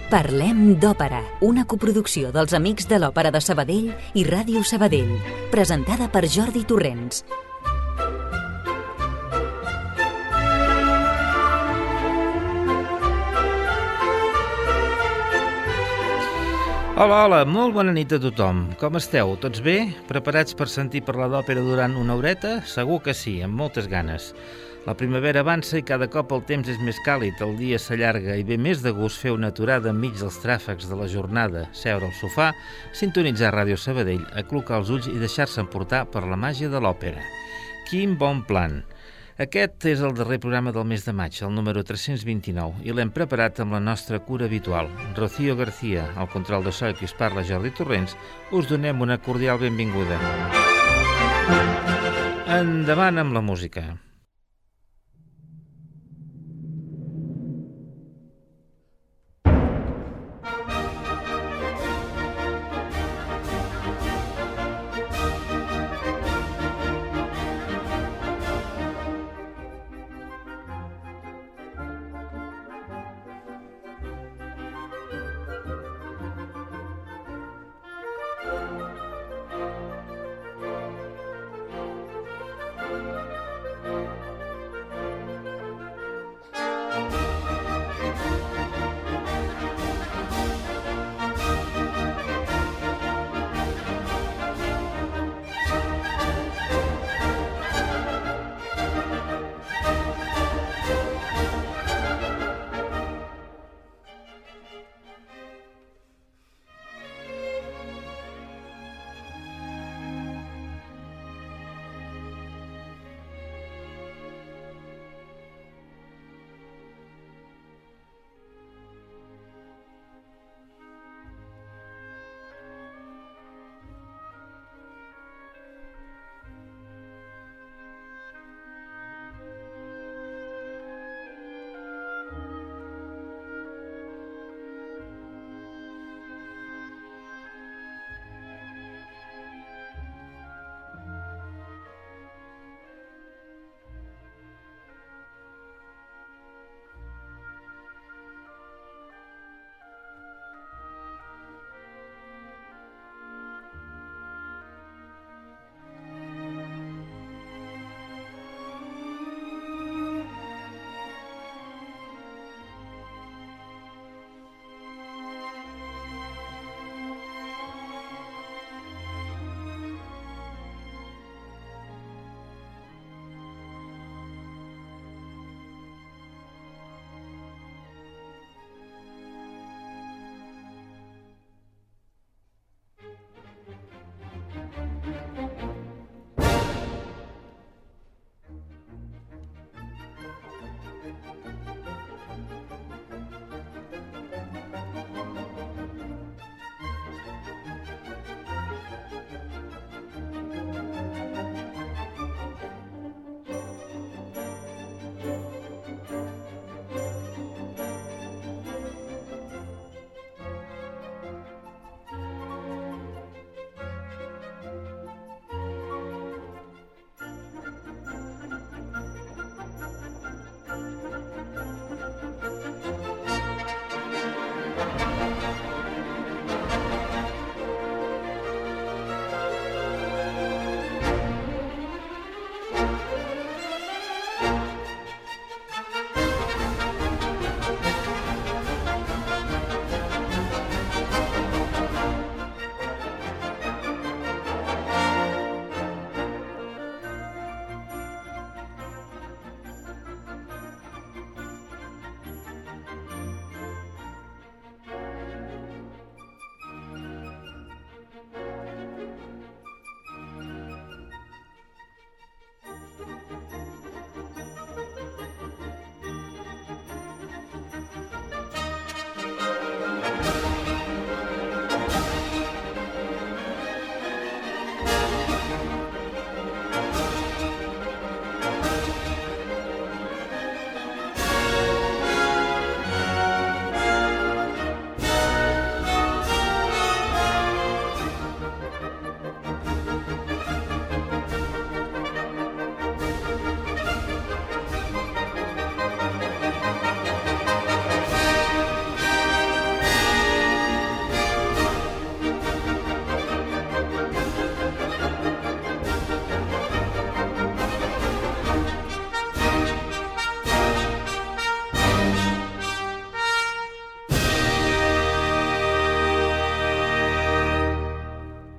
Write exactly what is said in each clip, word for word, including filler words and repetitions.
Parlem d'Òpera, una coproducció dels Amics de l'Òpera de Sabadell i Ràdio Sabadell, presentada per Jordi Torrents. Hola, hola, molt bona nit a tothom. Com esteu? Tots bé? Preparats per sentir parlar d'òpera durant una horeta? Segur que sí, amb moltes ganes. La primavera avança i cada cop el temps és més càlid, el dia s'allarga i ve més de gust fer una aturada enmig dels tràfecs de la jornada, seure al sofà, sintonitzar Ràdio Sabadell, aclucar els ulls i deixar-se emportar per la màgia de l'òpera. Quin bon plan! Aquest és el darrer programa del mes de maig, el número tres-cents vint-i-nou, i l'hem preparat amb la nostra cura habitual. Rocío García, al control de so i qui us parla Jordi Torrents, us donem una cordial benvinguda. Endavant amb la música.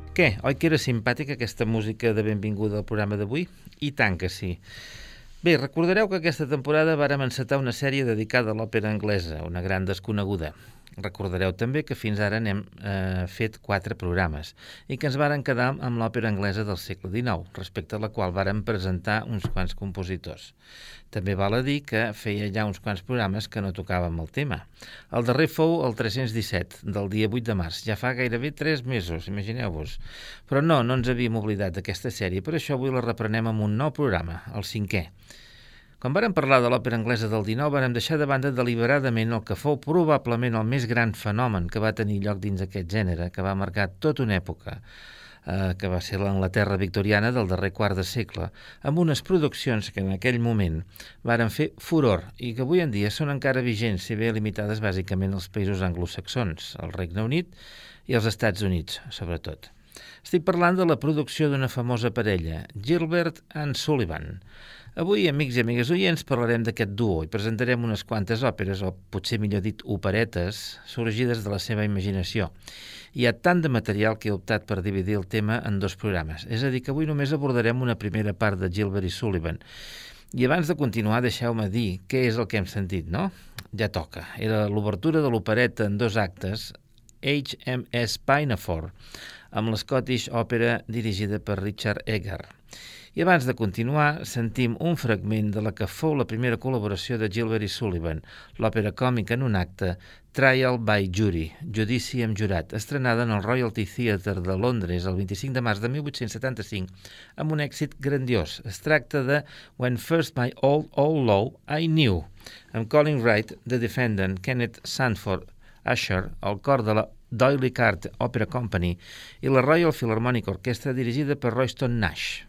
Què? Oi que era simpàtica aquesta música de benvinguda al programa d'avui? I tant que sí. Bé, recordareu que aquesta temporada vàrem encetar una sèrie dedicada a l'òpera anglesa, una gran desconeguda. Recordareu també que fins ara n'hem eh, fet quatre programes i que ens varen quedar amb l'òpera anglesa del segle dinou, respecte a la qual vàrem presentar uns quants compositors. També val a dir que feia ja uns quants programes que no tocàvem el tema. El darrer fou el tres-cents disset, del dia vuit de març, ja fa gairebé tres mesos, imagineu-vos. Però no, no ens havíem oblidat d'aquesta sèrie, per això avui la reprenem amb un nou programa, el cinquè. Quan vàrem parlar de l'òpera anglesa del dinou, vàrem deixar de banda deliberadament el que fou probablement el més gran fenomen que va tenir lloc dins aquest gènere, que va marcar tota una època, eh, que va ser l'Anglaterra victoriana del darrer quart de segle, amb unes produccions que en aquell moment varen fer furor i que avui en dia són encara vigents, si bé limitades bàsicament als països anglosaxons, el Regne Unit i els Estats Units, sobretot. Estic parlant de la producció d'una famosa parella, Gilbert and Sullivan. Avui, amics i amigues oients, parlarem d'aquest duo i presentarem unes quantes òperes, o potser millor dit operetes, sorgides de la seva imaginació. Hi ha tant de material que he optat per dividir el tema en dos programes, és a dir, que avui només abordarem una primera part de Gilbert i Sullivan. I abans de continuar, deixeu-me dir què és el que hem sentit, no? Ja toca. Era l'obertura de l'opereta en dos actes, H M S Pinafore, amb l'Scottish Opera dirigida per Richard Egar. I abans de continuar, sentim un fragment de la que fou la primera col·laboració de Gilbert i Sullivan, l'òpera còmica en un acte, Trial by Jury, Judici amb jurat, estrenada en el Royal Theatre de Londres el vint-i-cinc de març de mil vuit-cents setanta-cinc, amb un èxit grandiós. Es tracta de When First My Old Old Law I Knew, amb Colin Wright, The Defendant, Kenneth Sanford, Usher, el cor de la D'Oyly Carte Opera Company i la Royal Philharmonic Orchestra dirigida per Royston Nash.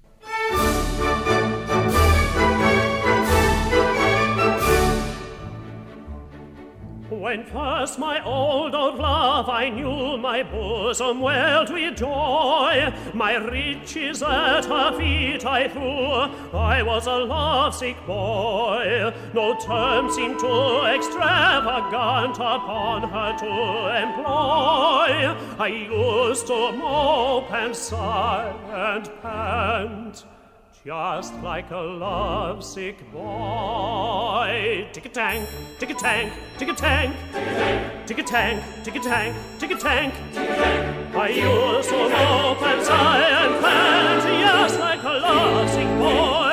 When first my old, old love I knew, my bosom welled with joy, my riches at her feet I threw, I was a lovesick boy. No term seemed too extravagant upon her to employ. I used to mope and sigh and pant, just like a lovesick boy. Tick-a-tank, tick-a-tank, tick-a-tank, tick-a-tank, tick-a-tank, tick-a-tank. I used to mope and sigh and pant, just like a lovesick boy.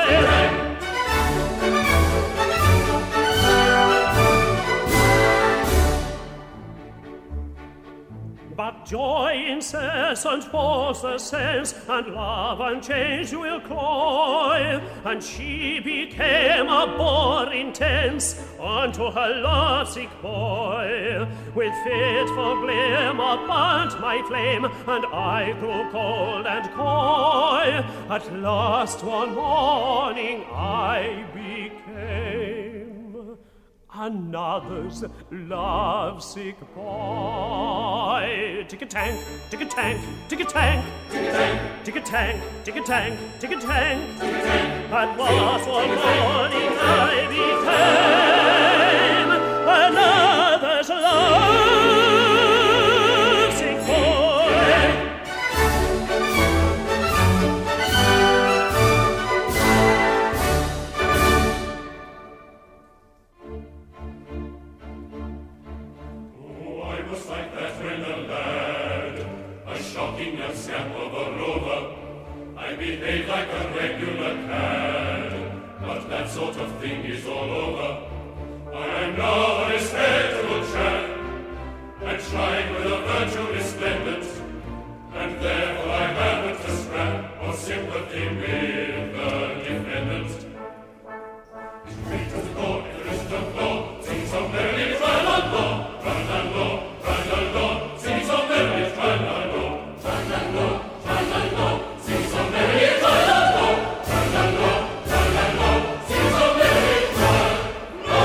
But joy incessant was the sense, and love unchanged will cloy, and she became a bore intense unto her lovesick boy. With fitful glimmer burnt my flame, and I grew cold and coy. At last one morning I became another's lovesick boy. Tick-a-tank, tick-a-tank, tick-a-tank, tick-a-tank, tick-a-tank, tick-a-tank. At last one morning I became another's lovesick boy. I behave like a regular cad, but that sort of thing is all over. I am now a respectable chap, and trying with a virtue resplendent, and therefore I haven't a scrap of sympathy with the defendant. Straight to the court, if there isn't a law, sing so merrily, tra-la-la, tra-la-la, tra-la-la, sing so merrily, tra-la-la, tra-la-la, tra-la-la, sing so merrily, tra-la-la, tra-la-la, tra-la-la, sing so merrily, tra-la-la.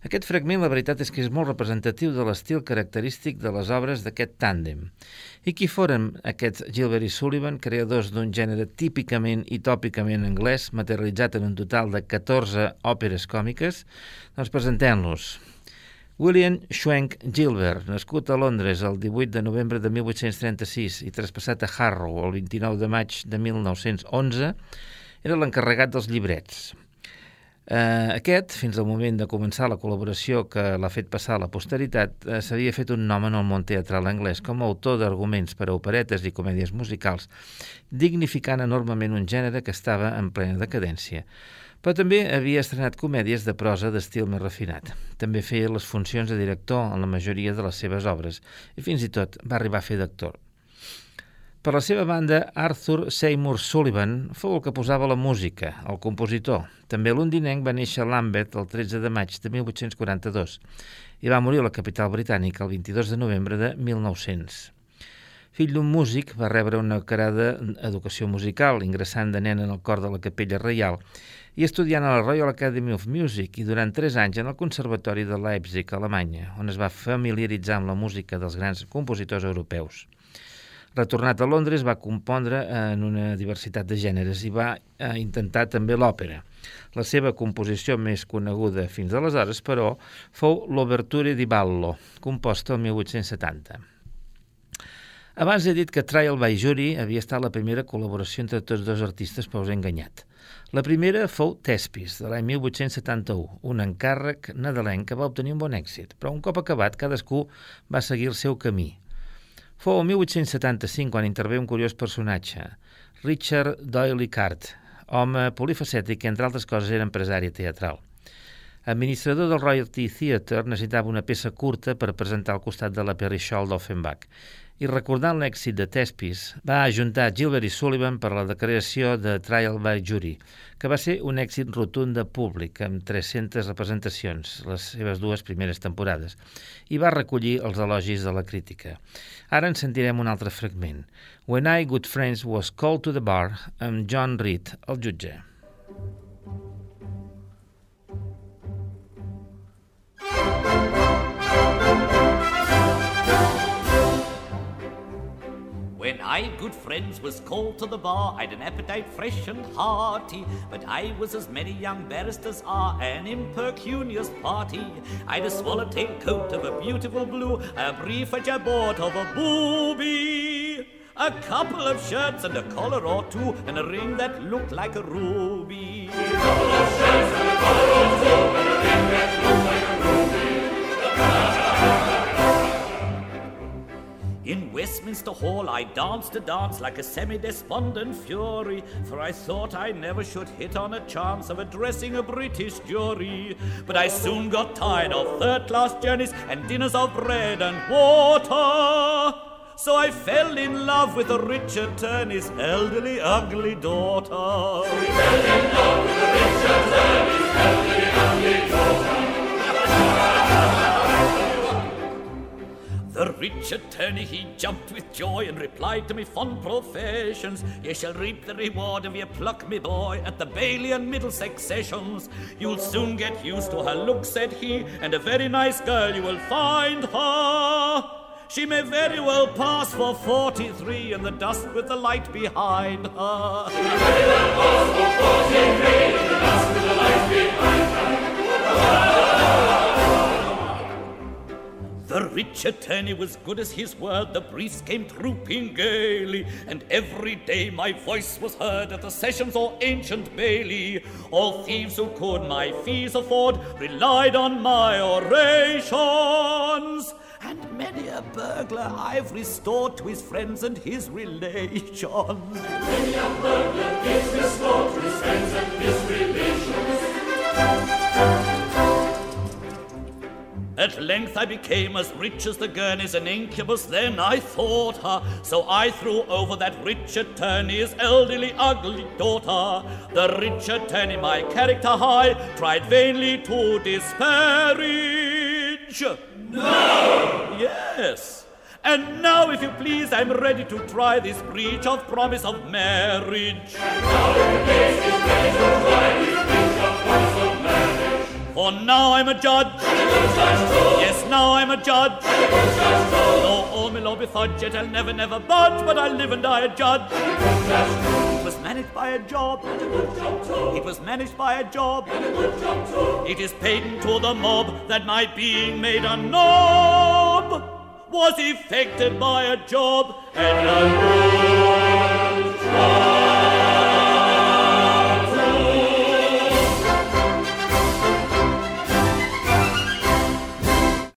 Aquest fragment, la veritat és que és molt representatiu de l'estil característic de les obres d'aquest tàndem. I qui foren aquests Gilbert i Sullivan, creadors d'un gènere típicament i tòpicament anglès, materialitzat en un total de catorze òperes còmiques? Doncs presentem-los. William Schwenk Gilbert, nascut a Londres el divuit de novembre de mil vuit-cents trenta-sis i traspassat a Harrow el vint-i-nou de maig de mil nou-cents onze, era l'encarregat dels llibrets. Eh, aquest, fins al moment de començar la col·laboració que l'ha fet passar a la posteritat, eh, s'havia fet un nom en el món teatral anglès com a autor d'arguments per a operetes i comèdies musicals, dignificant enormement un gènere que estava en plena decadència. Però també havia estrenat comèdies de prosa d'estil més refinat. També feia les funcions de director en la majoria de les seves obres i fins i tot va arribar a fer d'actor. Per la seva banda, Arthur Seymour Sullivan fou el que posava la música, el compositor. També londinenc va néixer a Lambeth el tretze de maig de mil vuit-cents quaranta-dos i va morir a la capital britànica el vint-i-dos de novembre de mil nou-cents. Fill d'un músic, va rebre una acurada educació musical, ingressant de nen en el cor de la Capella Reial i estudiant a la Royal Academy of Music i durant tres anys en el Conservatori de Leipzig, Alemanya, on es va familiaritzar amb la música dels grans compositors europeus. Retornat a Londres, va compondre en una diversitat de gèneres i va intentar també l'òpera. La seva composició més coneguda fins aleshores, però, fou l'Oberture di Ballo, composta el mil vuit-cents setanta. Abans he dit que Trial by Jury havia estat la primera col·laboració entre tots dos artistes, però us he enganyat. La primera fou Thespis, de l'any mil vuit-cents setanta-u, un encàrrec nadalenc que va obtenir un bon èxit, però un cop acabat cadascú va seguir el seu camí. Fou el mil vuit-cents setanta-cinc quan intervé un curiós personatge, Richard D'Oyly Carte, home polifacètic que, entre altres coses, era empresari teatral. Administrador del Royal Theatre, necessitava una peça curta per presentar al costat de la Perrichol d'Offenbach i, recordant l'èxit de Thespis, va ajuntar Gilbert i Sullivan per a la creació de Trial by Jury, que va ser un èxit rotund de públic, amb tres-centes representacions, les seves dues primeres temporades, i va recollir els elogis de la crítica. Ara en sentirem un altre fragment. When I, Good Friends, Was Called to the Bar, amb John Reed, el jutge. When I, good friends, was called to the bar, I'd an appetite fresh and hearty, but I was as many young barristers are, an impecunious party. I'd a swallowtail coat of a beautiful blue, a brief which I bought of a booby, a couple of shirts and a collar or two, and a ring that looked like a ruby. A couple of shirts and a collar or two, and a ring that looked like a ruby. In Westminster Hall I danced a dance like a semi-despondent fury, for I thought I never should hit on a chance of addressing a British jury. But I soon got tired of third-class journeys and dinners of bread and water, so I fell in love with the rich attorney's elderly, ugly daughter. We fell in love with the rich attorney's elderly, ugly daughter. The rich attorney, he jumped with joy and replied to me fond professions. You shall reap the reward of your pluck, me boy, at the Bailey and Middlesex sessions. You'll soon get used to her look, said he, and a very nice girl you will find her. She may very well pass for forty-three in the dust with the light behind her. She may very well pass for forty-three in the dust with the light behind her. The rich attorney was good as his word, the briefs came trooping gaily, and every day my voice was heard at the sessions or ancient Bailey. All thieves who could my fees afford relied on my orations, and many a burglar I've restored to his friends and his relations. Many a burglar is restored to his friends and his relations. At length I became as rich as the Gurneys, an incubus then I thought her, so I threw over that rich attorney's elderly ugly daughter. The rich attorney, my character high, tried vainly to disparage. No! Yes. And now, if you please, I'm ready to try this breach of promise of marriage. And now, if you please, he's ready to try this breach of promise of marriage. For now I'm a judge. Yes, now I'm a judge. Though all me law be fudge, yet I'll never, never budge, but I live and die a judge. It was managed by a job. It was managed by a job. It is patent to the mob that my being made a knob was effected by a job, and a